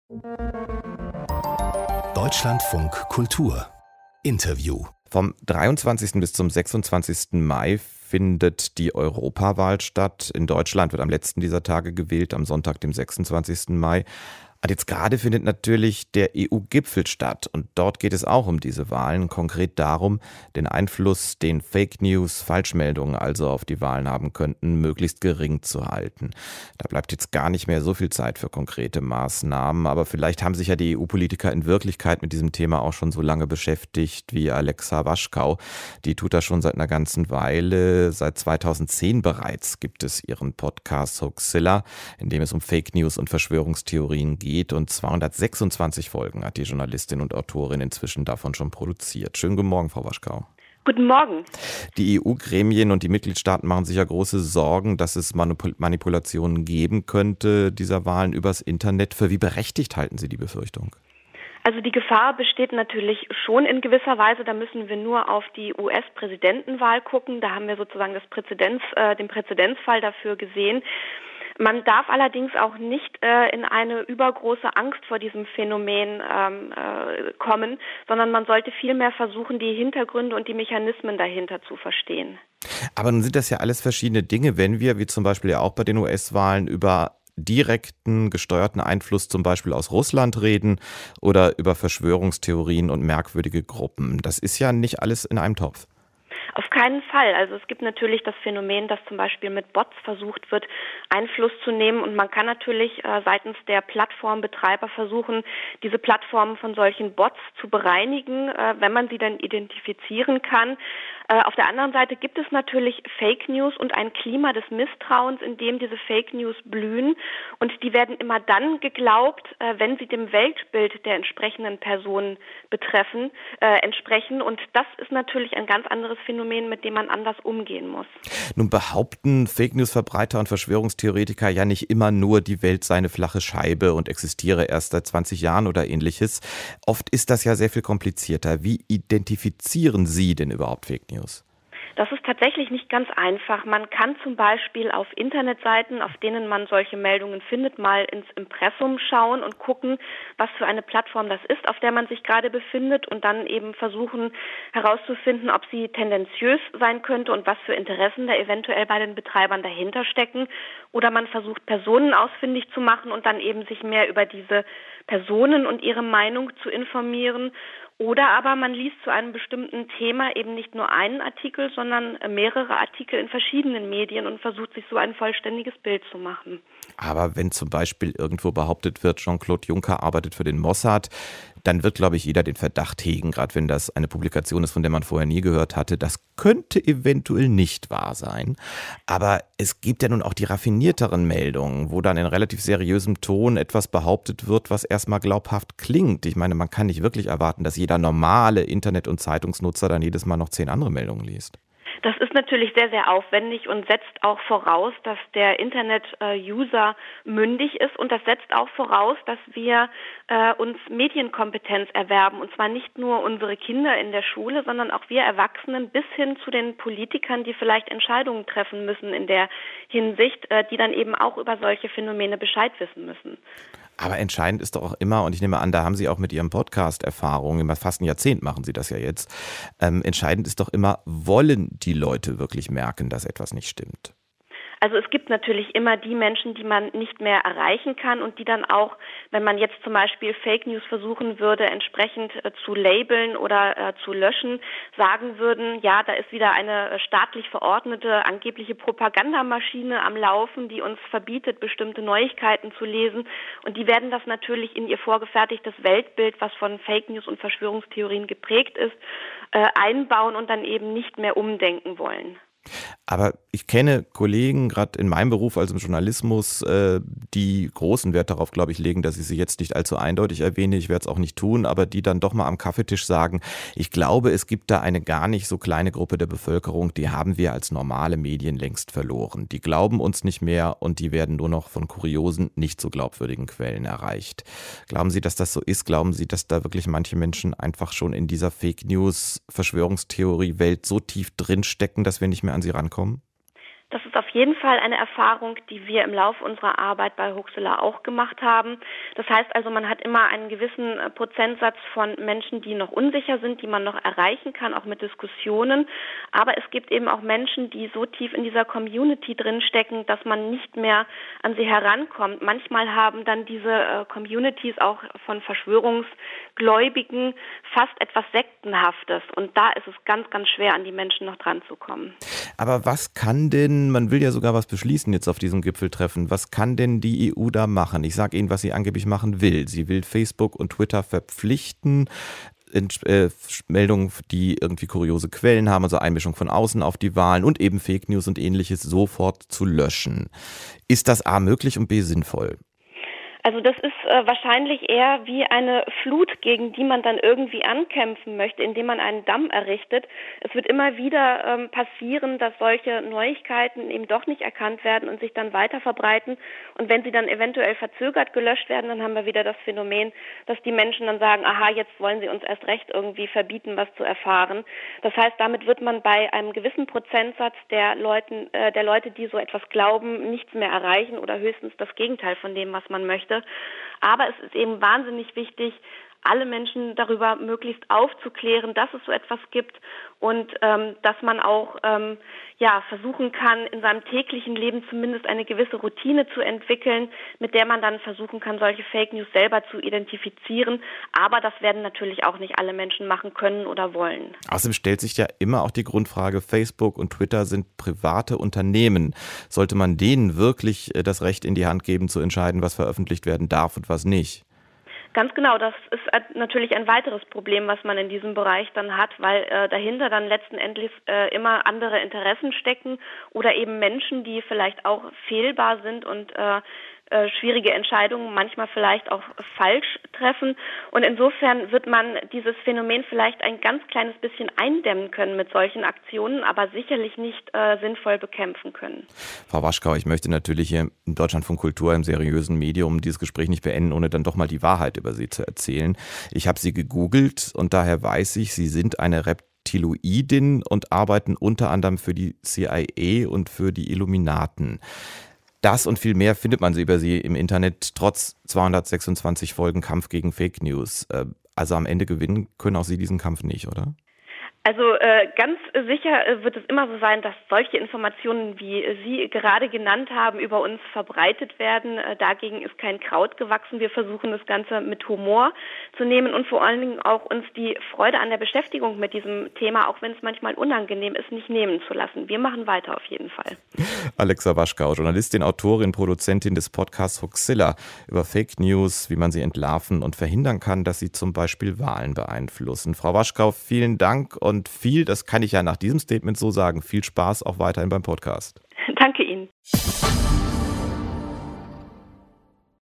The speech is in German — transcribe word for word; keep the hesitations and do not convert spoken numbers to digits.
Deutschlandfunk Kultur Interview. Vom dreiundzwanzigsten bis zum sechsundzwanzigsten Mai findet die Europawahl statt. In Deutschland wird am letzten dieser Tage gewählt, am Sonntag, dem sechsundzwanzigsten Mai. Und jetzt gerade findet natürlich der E U-Gipfel statt. Und dort geht es auch um diese Wahlen, konkret darum, den Einfluss, den Fake News, Falschmeldungen also auf die Wahlen haben könnten, möglichst gering zu halten. Da bleibt jetzt gar nicht mehr so viel Zeit für konkrete Maßnahmen. Aber vielleicht haben sich ja die E U-Politiker in Wirklichkeit mit diesem Thema auch schon so lange beschäftigt wie Alexa Waschkau. Die tut das schon seit einer ganzen Weile. Seit zweitausendzehn bereits gibt es ihren Podcast Hoaxilla, in dem es um Fake News und Verschwörungstheorien geht. Und zweihundertsechsundzwanzig Folgen hat die Journalistin und Autorin inzwischen davon schon produziert. Schönen guten Morgen, Frau Waschkau. Guten Morgen. Die E U-Gremien und die Mitgliedstaaten machen sich ja große Sorgen, dass es Manipul- Manipulationen geben könnte dieser Wahlen übers Internet. Für wie berechtigt halten Sie die Befürchtung? Also die Gefahr besteht natürlich schon in gewisser Weise. Da müssen wir nur auf die U S-Präsidentenwahl gucken. Da haben wir sozusagen das Präzedenzs, äh, den Präzedenzfall dafür gesehen. Man darf allerdings auch nicht äh, in eine übergroße Angst vor diesem Phänomen ähm, äh, kommen, sondern man sollte vielmehr versuchen, die Hintergründe und die Mechanismen dahinter zu verstehen. Aber nun sind das ja alles verschiedene Dinge, wenn wir, wie zum Beispiel ja auch bei den U S-Wahlen, über direkten, gesteuerten Einfluss zum Beispiel aus Russland reden oder über Verschwörungstheorien und merkwürdige Gruppen. Das ist ja nicht alles in einem Topf. Auf keinen Fall. Also es gibt natürlich das Phänomen, dass zum Beispiel mit Bots versucht wird, Einfluss zu nehmen. Und man kann natürlich äh, seitens der Plattformbetreiber versuchen, diese Plattformen von solchen Bots zu bereinigen, äh, wenn man sie dann identifizieren kann. Äh, auf der anderen Seite gibt es natürlich Fake News und ein Klima des Misstrauens, in dem diese Fake News blühen. Und die werden immer dann geglaubt, äh, wenn sie dem Weltbild der entsprechenden Personen betreffen, äh, entsprechen. Und das ist natürlich ein ganz anderes Phänomen, mit dem man anders umgehen muss. Nun behaupten Fake-News-Verbreiter und Verschwörungstheoretiker ja nicht immer nur, die Welt sei eine flache Scheibe und existiere erst seit zwanzig Jahren oder ähnliches. Oft ist das ja sehr viel komplizierter. Wie identifizieren Sie denn überhaupt Fake News? Das ist tatsächlich nicht ganz einfach. Man kann zum Beispiel auf Internetseiten, auf denen man solche Meldungen findet, mal ins Impressum schauen und gucken, was für eine Plattform das ist, auf der man sich gerade befindet und dann eben versuchen herauszufinden, ob sie tendenziös sein könnte und was für Interessen da eventuell bei den Betreibern dahinter stecken. Oder man versucht, Personen ausfindig zu machen und dann eben sich mehr über diese Personen und ihre Meinung zu informieren. Oder aber man liest zu einem bestimmten Thema eben nicht nur einen Artikel, sondern mehrere Artikel in verschiedenen Medien und versucht sich so ein vollständiges Bild zu machen. Aber wenn zum Beispiel irgendwo behauptet wird, Jean-Claude Juncker arbeitet für den Mossad, dann wird, glaube ich, jeder den Verdacht hegen, gerade wenn das eine Publikation ist, von der man vorher nie gehört hatte, das könnte eventuell nicht wahr sein. Aber es gibt ja nun auch die raffinierteren Meldungen, wo dann in relativ seriösem Ton etwas behauptet wird, was erstmal glaubhaft klingt. Ich meine, man kann nicht wirklich erwarten, dass jeder normale Internet- und Zeitungsnutzer dann jedes Mal noch zehn andere Meldungen liest. Das ist natürlich sehr, sehr aufwendig und setzt auch voraus, dass der Internet-User mündig ist. Und das setzt auch voraus, dass wir äh, uns Medienkompetenz erwerben. Und zwar nicht nur unsere Kinder in der Schule, sondern auch wir Erwachsenen bis hin zu den Politikern, die vielleicht Entscheidungen treffen müssen in der Hinsicht, äh, die dann eben auch über solche Phänomene Bescheid wissen müssen. Aber entscheidend ist doch auch immer, und ich nehme an, da haben Sie auch mit Ihrem Podcast Erfahrung, immer fast ein Jahrzehnt machen Sie das ja jetzt, ähm, entscheidend ist doch immer, wollen die Leute wirklich merken, dass etwas nicht stimmt? Also es gibt natürlich immer die Menschen, die man nicht mehr erreichen kann und die dann auch, wenn man jetzt zum Beispiel Fake News versuchen würde, entsprechend äh, zu labeln oder äh, zu löschen, sagen würden, ja, da ist wieder eine äh, staatlich verordnete, angebliche Propagandamaschine am Laufen, die uns verbietet, bestimmte Neuigkeiten zu lesen. Und die werden das natürlich in ihr vorgefertigtes Weltbild, was von Fake News und Verschwörungstheorien geprägt ist, äh, einbauen und dann eben nicht mehr umdenken wollen. Aber ich kenne Kollegen, gerade in meinem Beruf, also im Journalismus, äh, die großen Wert darauf, glaube ich, legen, dass ich sie jetzt nicht allzu eindeutig erwähne. Ich werde es auch nicht tun, aber die dann doch mal am Kaffeetisch sagen, ich glaube, es gibt da eine gar nicht so kleine Gruppe der Bevölkerung, die haben wir als normale Medien längst verloren. Die glauben uns nicht mehr und die werden nur noch von kuriosen, nicht so glaubwürdigen Quellen erreicht. Glauben Sie, dass das so ist? Glauben Sie, dass da wirklich manche Menschen einfach schon in dieser Fake News, Verschwörungstheorie-Welt so tief drinstecken, dass wir nicht mehr an sie rankommen? Das ist auf jeden Fall eine Erfahrung, die wir im Laufe unserer Arbeit bei Huxilla auch gemacht haben. Das heißt also, man hat immer einen gewissen Prozentsatz von Menschen, die noch unsicher sind, die man noch erreichen kann, auch mit Diskussionen. Aber es gibt eben auch Menschen, die so tief in dieser Community drinstecken, dass man nicht mehr an sie herankommt. Manchmal haben dann diese äh, Communities auch von Verschwörungsgläubigen fast etwas Sektenhaftes. Und da ist es ganz, ganz schwer, an die Menschen noch dran zu kommen. Aber was kann denn, man will ja sogar was beschließen jetzt auf diesem Gipfeltreffen, was kann denn die E U da machen? Ich sage Ihnen, was sie angeblich machen will. Sie will Facebook und Twitter verpflichten, äh, Meldungen, die irgendwie kuriose Quellen haben, also Einmischung von außen auf die Wahlen und eben Fake News und ähnliches sofort zu löschen. Ist das A möglich und B sinnvoll? Also das ist äh, wahrscheinlich eher wie eine Flut, gegen die man dann irgendwie ankämpfen möchte, indem man einen Damm errichtet. Es wird immer wieder ähm, passieren, dass solche Neuigkeiten eben doch nicht erkannt werden und sich dann weiter verbreiten. Und wenn sie dann eventuell verzögert gelöscht werden, dann haben wir wieder das Phänomen, dass die Menschen dann sagen, aha, jetzt wollen sie uns erst recht irgendwie verbieten, was zu erfahren. Das heißt, damit wird man bei einem gewissen Prozentsatz der Leuten, äh, der Leute, die so etwas glauben, nichts mehr erreichen oder höchstens das Gegenteil von dem, was man möchte. Aber es ist eben wahnsinnig wichtig, alle Menschen darüber möglichst aufzuklären, dass es so etwas gibt und ähm, dass man auch ähm, ja versuchen kann, in seinem täglichen Leben zumindest eine gewisse Routine zu entwickeln, mit der man dann versuchen kann, solche Fake News selber zu identifizieren. Aber das werden natürlich auch nicht alle Menschen machen können oder wollen. Außerdem stellt sich ja immer auch die Grundfrage, Facebook und Twitter sind private Unternehmen. Sollte man denen wirklich das Recht in die Hand geben, zu entscheiden, was veröffentlicht werden darf und was nicht? Ganz genau, das ist natürlich ein weiteres Problem, was man in diesem Bereich dann hat, weil äh, dahinter dann letzten Endes äh, immer andere Interessen stecken oder eben Menschen, die vielleicht auch fehlbar sind und äh, äh, schwierige Entscheidungen manchmal vielleicht auch falsch treffen. Und insofern wird man dieses Phänomen vielleicht ein ganz kleines bisschen eindämmen können mit solchen Aktionen, aber sicherlich nicht äh, sinnvoll bekämpfen können. Frau Waschkau, ich möchte natürlich hier im Deutschlandfunk Kultur, im seriösen Medium, dieses Gespräch nicht beenden, ohne dann doch mal die Wahrheit über Sie zu erzählen. Ich habe Sie gegoogelt und daher weiß ich, Sie sind eine Reptiloidin und arbeiten unter anderem für die C I A und für die Illuminaten. Das und viel mehr findet man über Sie im Internet, trotz zweihundertsechsundzwanzig Folgen Kampf gegen Fake News. Also am Ende gewinnen können auch Sie diesen Kampf nicht, oder? Also äh, ganz sicher äh, wird es immer so sein, dass solche Informationen, wie Sie gerade genannt haben, über uns verbreitet werden. Äh, dagegen ist kein Kraut gewachsen. Wir versuchen das Ganze mit Humor zu nehmen und vor allen Dingen auch uns die Freude an der Beschäftigung mit diesem Thema, auch wenn es manchmal unangenehm ist, nicht nehmen zu lassen. Wir machen weiter auf jeden Fall. Alexa Waschkau, Journalistin, Autorin, Produzentin des Podcasts Huxilla über Fake News, wie man sie entlarven und verhindern kann, dass sie zum Beispiel Wahlen beeinflussen. Frau Waschkau, vielen Dank und Und viel, das kann ich ja nach diesem Statement so sagen, viel Spaß auch weiterhin beim Podcast. Danke Ihnen.